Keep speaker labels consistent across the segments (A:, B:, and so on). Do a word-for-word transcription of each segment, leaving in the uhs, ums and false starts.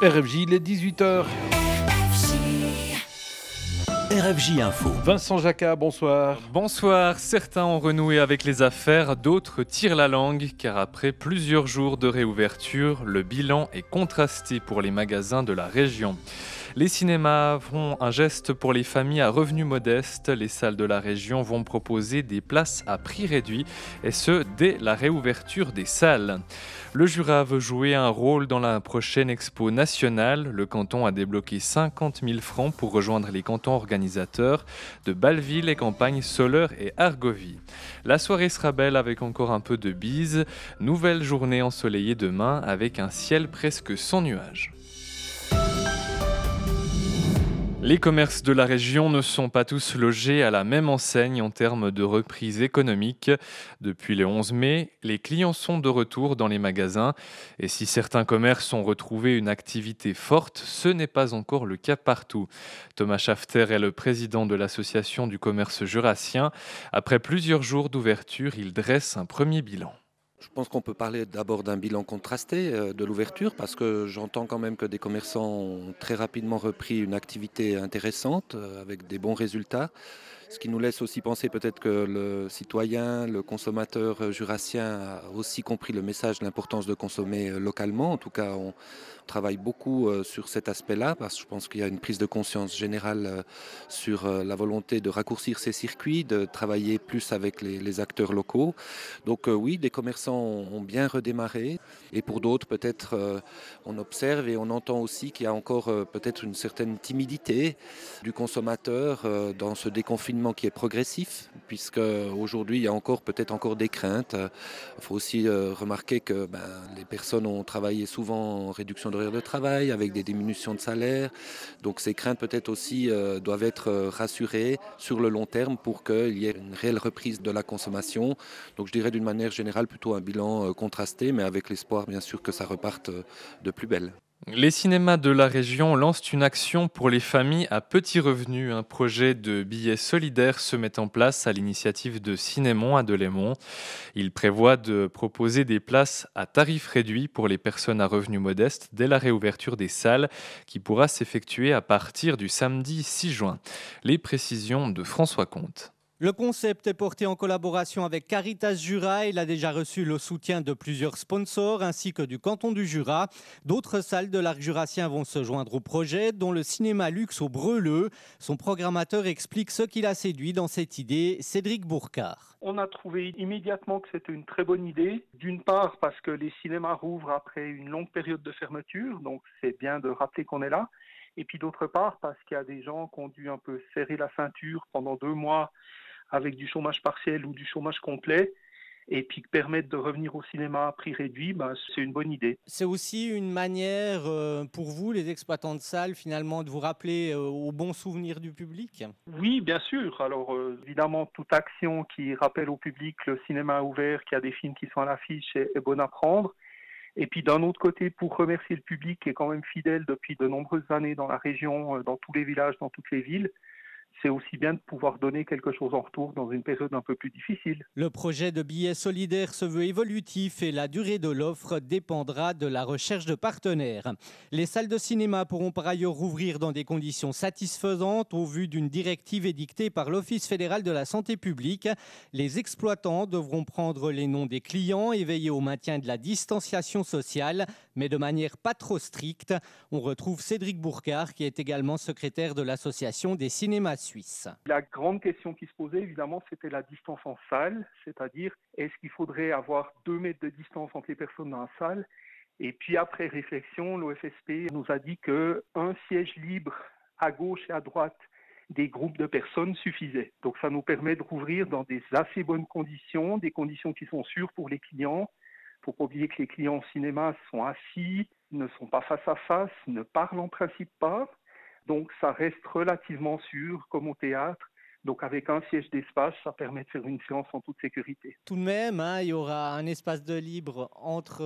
A: R F J, il est dix-huit heures.
B: R F J Info.
A: Vincent Jacquat, bonsoir.
C: Bonsoir, certains ont renoué avec les affaires, d'autres tirent la langue, car après plusieurs jours de réouverture, le bilan est contrasté pour les magasins de la région. Les cinémas font un geste pour les familles à revenus modestes. Les salles de la région vont proposer des places à prix réduit, et ce, dès la réouverture des salles. Le Jura veut jouer un rôle dans la prochaine expo nationale. Le canton a débloqué cinquante mille francs pour rejoindre les cantons organisateurs de Bâle-Ville, les campagnes Soleure et Argovie. La soirée sera belle avec encore un peu de bise. Nouvelle journée ensoleillée demain avec un ciel presque sans nuages. Les commerces de la région ne sont pas tous logés à la même enseigne en termes de reprise économique. Depuis le onze mai, les clients sont de retour dans les magasins. Et si certains commerces ont retrouvé une activité forte, ce n'est pas encore le cas partout. Thomas Schafter est le président de l'association du commerce jurassien. Après plusieurs jours d'ouverture, il dresse un premier bilan.
D: Je pense qu'on peut parler d'abord d'un bilan contrasté de l'ouverture parce que j'entends quand même que des commerçants ont très rapidement repris une activité intéressante avec des bons résultats. Ce qui nous laisse aussi penser peut-être que le citoyen, le consommateur jurassien a aussi compris le message de l'importance de consommer localement. En tout cas, on travaille beaucoup sur cet aspect-là parce que je pense qu'il y a une prise de conscience générale sur la volonté de raccourcir ces circuits, de travailler plus avec les, les acteurs locaux. Donc oui, des commerçants ont bien redémarré et pour d'autres peut-être on observe et on entend aussi qu'il y a encore peut-être une certaine timidité du consommateur dans ce déconfinement qui est progressif, puisque aujourd'hui il y a encore peut-être encore des craintes. Il faut aussi euh, remarquer que ben, les personnes ont travaillé souvent en réduction d'horaire de travail, avec des diminutions de salaire. Donc ces craintes peut-être aussi euh, doivent être rassurées sur le long terme pour qu'il y ait une réelle reprise de la consommation. Donc je dirais d'une manière générale plutôt un bilan euh, contrasté, mais avec l'espoir bien sûr que ça reparte euh, de plus belle.
C: Les cinémas de la région lancent une action pour les familles à petits revenus. Un projet de billets solidaires se met en place à l'initiative de Cinémon à Delémont. Il prévoit de proposer des places à tarif réduit pour les personnes à revenus modestes dès la réouverture des salles qui pourra s'effectuer à partir du samedi six juin. Les précisions de François Comte.
E: Le concept est porté en collaboration avec Caritas Jura. Il a déjà reçu le soutien de plusieurs sponsors ainsi que du canton du Jura. D'autres salles de l'arc jurassien vont se joindre au projet, dont le cinéma luxe au Breleux. Son programmateur explique ce qui l'a séduit dans cette idée, Cédric Bourcard.
F: On a trouvé immédiatement que c'était une très bonne idée. D'une part parce que les cinémas rouvrent après une longue période de fermeture, donc c'est bien de rappeler qu'on est là. Et puis d'autre part parce qu'il y a des gens qui ont dû un peu serrer la ceinture pendant deux mois avec du chômage partiel ou du chômage complet, et puis permettre de revenir au cinéma à prix réduit, ben, c'est une bonne idée.
E: C'est aussi une manière euh, pour vous, les exploitants de salles, finalement, de vous rappeler euh, aux bons souvenirs du public ?
F: Oui, bien sûr. Alors euh, évidemment, toute action qui rappelle au public le cinéma ouvert, qu'il y a des films qui sont à l'affiche est, est bonne à prendre. Et puis d'un autre côté, pour remercier le public qui est quand même fidèle depuis de nombreuses années dans la région, dans tous les villages, dans toutes les villes, c'est aussi bien de pouvoir donner quelque chose en retour dans une période un peu plus difficile.
E: Le projet de billets solidaires se veut évolutif et la durée de l'offre dépendra de la recherche de partenaires. Les salles de cinéma pourront par ailleurs rouvrir dans des conditions satisfaisantes au vu d'une directive édictée par l'Office fédéral de la santé publique. Les exploitants devront prendre les noms des clients et veiller au maintien de la distanciation sociale, mais de manière pas trop stricte. On retrouve Cédric Bourcard, qui est également secrétaire de l'association des cinémas suisses.
F: La grande question qui se posait, évidemment, c'était la distance en salle, c'est-à-dire est-ce qu'il faudrait avoir deux mètres de distance entre les personnes dans la salle ? Et puis après réflexion, l'O F S P nous a dit qu'un siège libre à gauche et à droite des groupes de personnes suffisait. Donc ça nous permet de rouvrir dans des assez bonnes conditions, des conditions qui sont sûres pour les clients. Il ne faut pas oublier que les clients au cinéma sont assis, ne sont pas face à face, ne parlent en principe pas. Donc ça reste relativement sûr, comme au théâtre. Donc avec un siège d'espace, ça permet de faire une séance en toute sécurité.
E: Tout de même, hein, il y aura un espace de libre entre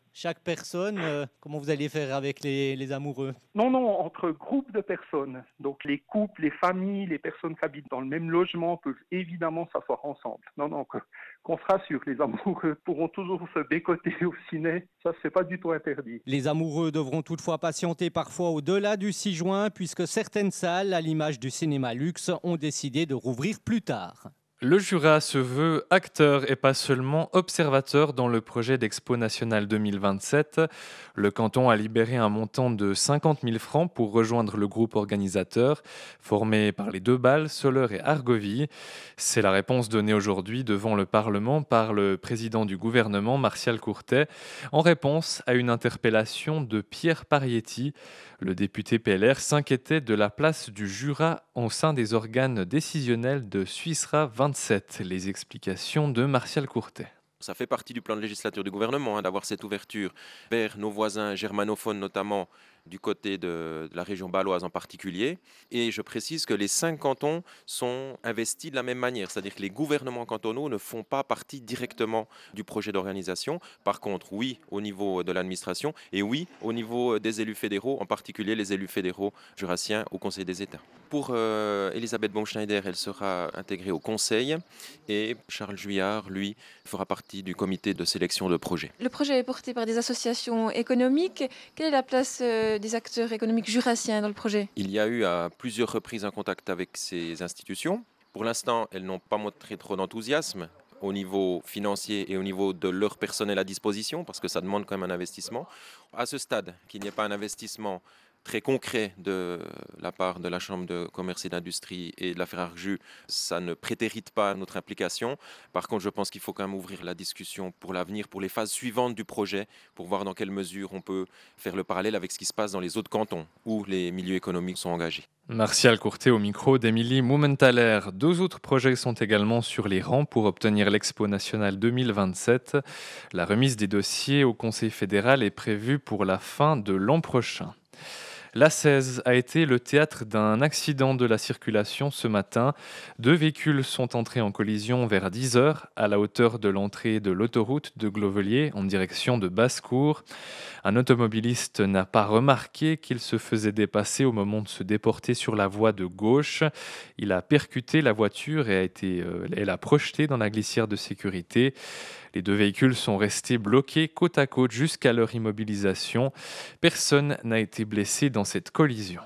E: Chaque personne, euh, comment vous allez faire avec les, les amoureux?
F: Non, non, entre groupes de personnes. Donc les couples, les familles, les personnes qui habitent dans le même logement peuvent évidemment s'asseoir ensemble. Non, non, que- qu'on se rassure, les amoureux pourront toujours se bécoter au ciné. Ça, c'est pas du tout interdit.
E: Les amoureux devront toutefois patienter parfois au-delà du six juin, puisque certaines salles, à l'image du cinéma luxe, ont décidé de rouvrir plus tard.
C: Le Jura se veut acteur et pas seulement observateur dans le projet d'Expo nationale deux mille vingt-sept. Le canton a libéré un montant de cinquante mille francs pour rejoindre le groupe organisateur, formé par les deux balles, Soleure et Argovie. C'est la réponse donnée aujourd'hui devant le Parlement par le président du gouvernement, Martial Courtet, en réponse à une interpellation de Pierre Parietti. Le député P L R s'inquiétait de la place du Jura au sein des organes décisionnels de Suissera vingt-sept. Les explications de Martial Courtet.
G: Ça fait partie du plan de législature du gouvernement hein, d'avoir cette ouverture vers nos voisins germanophones, notamment du côté de, de la région bâloise en particulier. Et je précise que les cinq cantons sont investis de la même manière, c'est-à-dire que les gouvernements cantonaux ne font pas partie directement du projet d'organisation. Par contre, oui, au niveau de l'administration et oui, au niveau des élus fédéraux, en particulier les élus fédéraux jurassiens au Conseil des États. Pour euh, Elisabeth Baumschneider, elle sera intégrée au Conseil et Charles Juillard, lui, fera partie du comité de sélection de projet.
H: Le projet est porté par des associations économiques. Quelle est la place euh, des acteurs économiques jurassiens dans le projet?
G: Il y a eu à plusieurs reprises un contact avec ces institutions. Pour l'instant, elles n'ont pas montré trop d'enthousiasme au niveau financier et au niveau de leur personnel à disposition, parce que ça demande quand même un investissement. À ce stade, qu'il n'y ait pas un investissement très concret de la part de la Chambre de commerce et d'industrie et de la Ferrarjus, ça ne prétérite pas notre implication. Par contre, je pense qu'il faut quand même ouvrir la discussion pour l'avenir, pour les phases suivantes du projet, pour voir dans quelle mesure on peut faire le parallèle avec ce qui se passe dans les autres cantons où les milieux économiques sont engagés.
C: Martial Courtet au micro d'Émilie Mumenthaler. Deux autres projets sont également sur les rangs pour obtenir l'Expo nationale deux mille vingt-sept. La remise des dossiers au Conseil fédéral est prévue pour la fin de l'an prochain. La seize a été le théâtre d'un accident de la circulation ce matin. Deux véhicules sont entrés en collision vers dix heures à la hauteur de l'entrée de l'autoroute de Glovelier en direction de Basse-Cour. Un automobiliste n'a pas remarqué qu'il se faisait dépasser au moment de se déporter sur la voie de gauche. Il a percuté la voiture et a été, euh, elle a projeté dans la glissière de sécurité. Les deux véhicules sont restés bloqués côte à côte jusqu'à leur immobilisation. Personne n'a été blessé dans cette collision.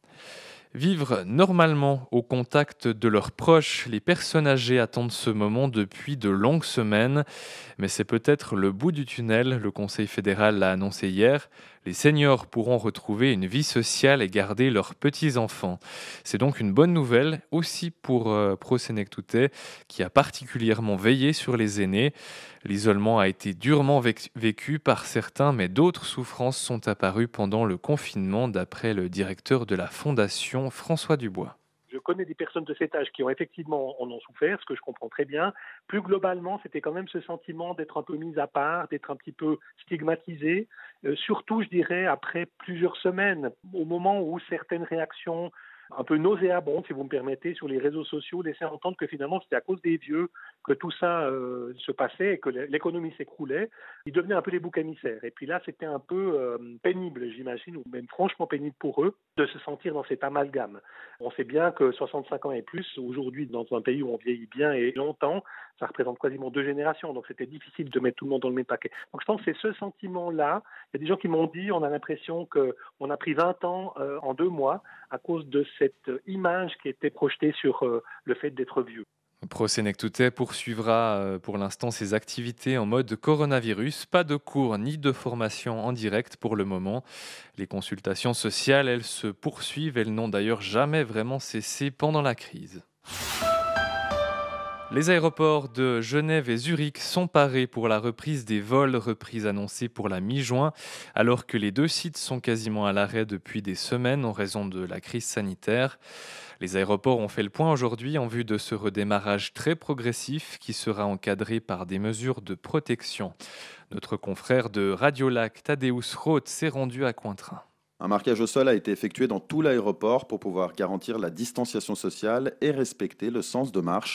C: Vivre normalement au contact de leurs proches, les personnes âgées attendent ce moment depuis de longues semaines. Mais c'est peut-être le bout du tunnel, le Conseil fédéral l'a annoncé hier. Les seniors pourront retrouver une vie sociale et garder leurs petits-enfants. C'est donc une bonne nouvelle aussi pour euh, Pro Senectute, qui a particulièrement veillé sur les aînés. L'isolement a été durement vécu par certains, mais d'autres souffrances sont apparues pendant le confinement, d'après le directeur de la Fondation, François Dubois.
I: Je connais des personnes de cet âge qui ont effectivement en ont souffert, ce que je comprends très bien. Plus globalement, c'était quand même ce sentiment d'être un peu mis à part, d'être un petit peu stigmatisé. Euh, surtout, je dirais, après plusieurs semaines, au moment où certaines réactions un peu nauséabondes, si vous me permettez, sur les réseaux sociaux, laissaient entendre que finalement c'était à cause des vieux que tout ça euh, se passait et que l'économie s'écroulait. Ils devenaient un peu les boucs émissaires. Et puis là, c'était un peu euh, pénible, j'imagine, ou même franchement pénible pour eux, de se sentir dans cet amalgame. On sait bien que soixante-cinq ans et plus, aujourd'hui, dans un pays où on vieillit bien et longtemps, ça représente quasiment deux générations. Donc c'était difficile de mettre tout le monde dans le même paquet. Donc je pense que c'est ce sentiment-là. Il y a des gens qui m'ont dit, on a l'impression qu'on a pris vingt ans euh, en deux mois à cause de cette image qui était projetée sur euh, le fait d'être vieux.
C: Pro Senectute poursuivra pour l'instant ses activités en mode coronavirus. Pas de cours ni de formation en direct pour le moment. Les consultations sociales, elles se poursuivent. Elles n'ont d'ailleurs jamais vraiment cessé pendant la crise. Les aéroports de Genève et Zurich sont parés pour la reprise des vols, reprise annoncée pour la mi-juin, alors que les deux sites sont quasiment à l'arrêt depuis des semaines en raison de la crise sanitaire. Les aéroports ont fait le point aujourd'hui en vue de ce redémarrage très progressif qui sera encadré par des mesures de protection. Notre confrère de Radiolac, Tadeusz Roth, s'est rendu à Cointrin.
J: Un marquage au sol a été effectué dans tout l'aéroport pour pouvoir garantir la distanciation sociale et respecter le sens de marche.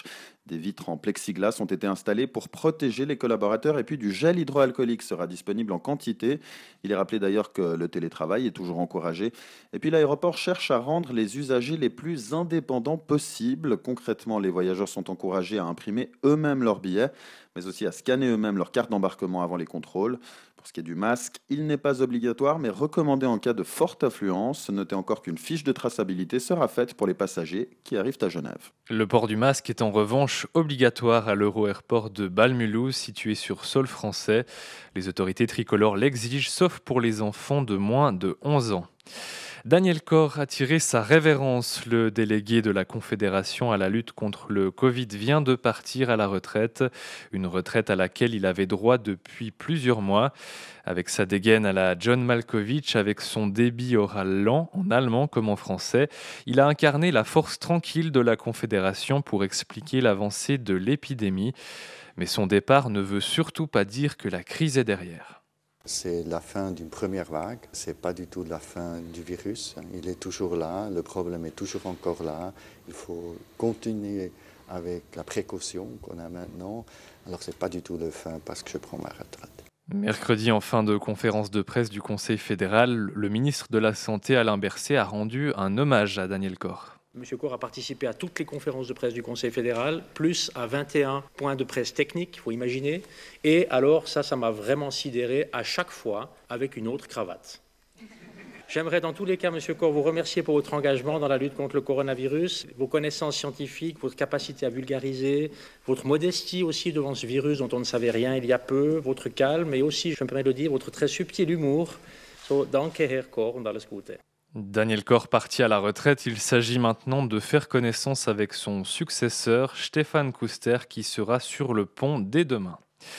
J: Des vitres en plexiglas ont été installées pour protéger les collaborateurs et puis du gel hydroalcoolique sera disponible en quantité. Il est rappelé d'ailleurs que le télétravail est toujours encouragé. Et puis l'aéroport cherche à rendre les usagers les plus indépendants possibles. Concrètement, les voyageurs sont encouragés à imprimer eux-mêmes leurs billets, mais aussi à scanner eux-mêmes leur carte d'embarquement avant les contrôles. Pour ce qui est du masque, il n'est pas obligatoire, mais recommandé en cas de forte affluence. Notez encore qu'une fiche de traçabilité sera faite pour les passagers qui arrivent à Genève.
C: Le port du masque est en revanche obligatoire à l'Euro-Airport de Bâle-Mulhouse, situé sur sol français. Les autorités tricolores l'exigent, sauf pour les enfants de moins de onze ans. Daniel Corr a tiré sa révérence. Le délégué de la Confédération à la lutte contre le Covid vient de partir à la retraite. Une retraite à laquelle il avait droit depuis plusieurs mois. Avec sa dégaine à la John Malkovich, avec son débit oral lent, en allemand comme en français, il a incarné la force tranquille de la Confédération pour expliquer l'avancée de l'épidémie. Mais son départ ne veut surtout pas dire que la crise est derrière.
K: C'est la fin d'une première vague, c'est pas du tout la fin du virus. Il est toujours là, le problème est toujours encore là. Il faut continuer avec la précaution qu'on a maintenant. Alors c'est pas du tout la fin parce que je prends ma retraite.
C: Mercredi, en fin de conférence de presse du Conseil fédéral, le ministre de la Santé, Alain Berset, a rendu un hommage à Daniel Corr.
L: Monsieur Corr a participé à toutes les conférences de presse du Conseil fédéral, plus à vingt et un points de presse techniques, il faut imaginer. Et alors, ça, ça m'a vraiment sidéré à chaque fois avec une autre cravate. J'aimerais dans tous les cas, Monsieur Corr, vous remercier pour votre engagement dans la lutte contre le coronavirus, vos connaissances scientifiques, votre capacité à vulgariser, votre modestie aussi devant ce virus dont on ne savait rien il y a peu, votre calme et aussi, je me permets de le dire, votre très subtil humour. So, danke, Herr Corr, und alles Gute.
C: Daniel Corr parti à la retraite, il s'agit maintenant de faire connaissance avec son successeur, Stéphane Couster, qui sera sur le pont dès demain.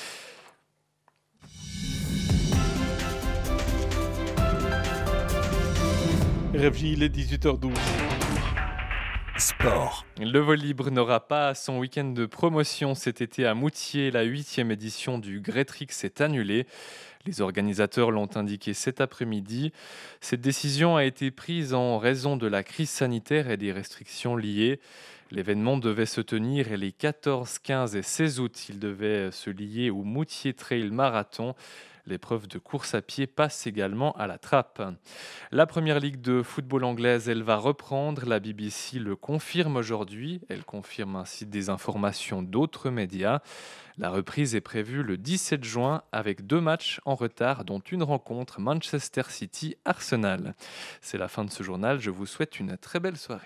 A: R F J, il est dix-huit heures douze.
B: Sport.
C: Le vol libre n'aura pas son week-end de promotion cet été à Moutier. La huitième édition du Greatrix est annulée. Les organisateurs l'ont indiqué cet après-midi. Cette décision a été prise en raison de la crise sanitaire et des restrictions liées. L'événement devait se tenir les quatorze, quinze et seize août. Il devait se lier au Moutier Trail Marathon. L'épreuve de course à pied passe également à la trappe. La première ligue de football anglaise, elle va reprendre. La B B C le confirme aujourd'hui. Elle confirme ainsi des informations d'autres médias. La reprise est prévue le dix-sept juin avec deux matchs en retard, dont une rencontre Manchester City-Arsenal. C'est la fin de ce journal. Je vous souhaite une très belle soirée.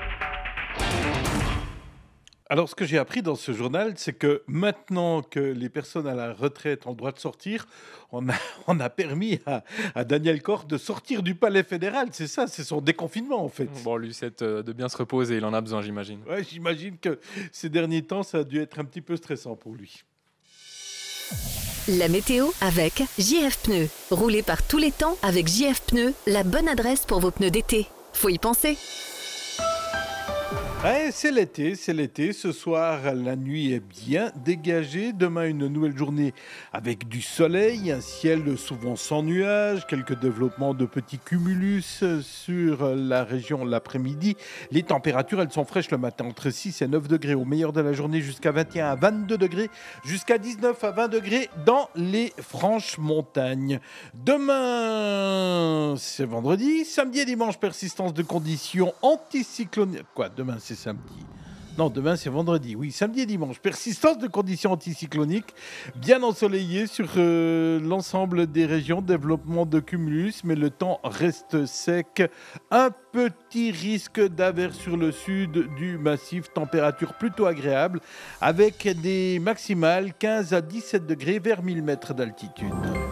A: Alors, ce que j'ai appris dans ce journal, c'est que maintenant que les personnes à la retraite ont le droit de sortir, on a, on a permis à, à Daniel Corr de sortir du palais fédéral. C'est ça, c'est son déconfinement en fait.
C: Bon, lui, c'est de bien se reposer, il en a besoin, j'imagine.
A: Ouais, j'imagine que ces derniers temps, ça a dû être un petit peu stressant pour lui.
M: La météo avec J F Pneus. Roulez par tous les temps avec J F Pneus, la bonne adresse pour vos pneus d'été. Faut y penser.
A: Ouais, c'est l'été, c'est l'été. Ce soir, la nuit est bien dégagée. Demain, une nouvelle journée avec du soleil, un ciel souvent sans nuages, quelques développements de petits cumulus sur la région l'après-midi. Les températures, elles sont fraîches le matin, entre six et neuf degrés au meilleur de la journée, jusqu'à vingt et un à vingt-deux degrés, jusqu'à dix-neuf à vingt degrés dans les franches montagnes. Demain, c'est vendredi. Samedi et dimanche, persistance de conditions anticycloniques. Quoi, demain, c'est samedi. Non, demain c'est vendredi. Oui, samedi et dimanche. Persistance de conditions anticycloniques, bien ensoleillé sur euh, l'ensemble des régions. Développement de cumulus, mais le temps reste sec. Un petit risque d'averse sur le sud du massif. Température plutôt agréable, avec des maximales quinze à dix-sept degrés vers mille mètres d'altitude.